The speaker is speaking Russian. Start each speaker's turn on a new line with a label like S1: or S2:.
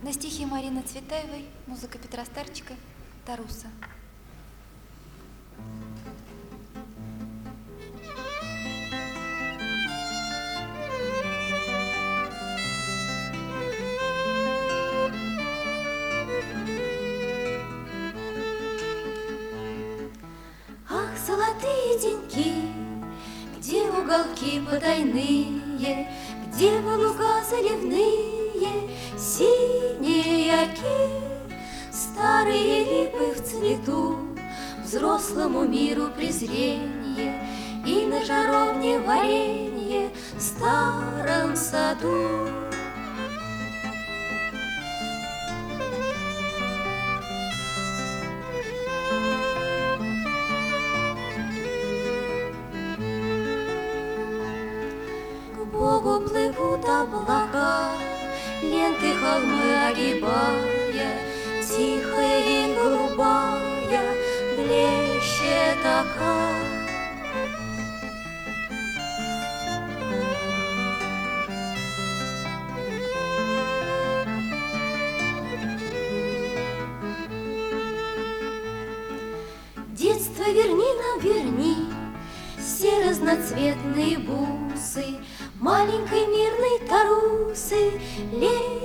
S1: На стихи Марины Цветаевой, музыка Петра Старчика, Таруса.
S2: Ах, золотые деньки, где уголки потайные, где луга заливные, синие оки, старые липы в цвету, взрослому миру презренье и на жаровне варенье в старом саду. К Богу плывут облака, ленты холмы огибая, тихая и голубая блещет ока. Детство верни нам, верни, все разноцветные бусы, маленькой мирной Тарусы, лей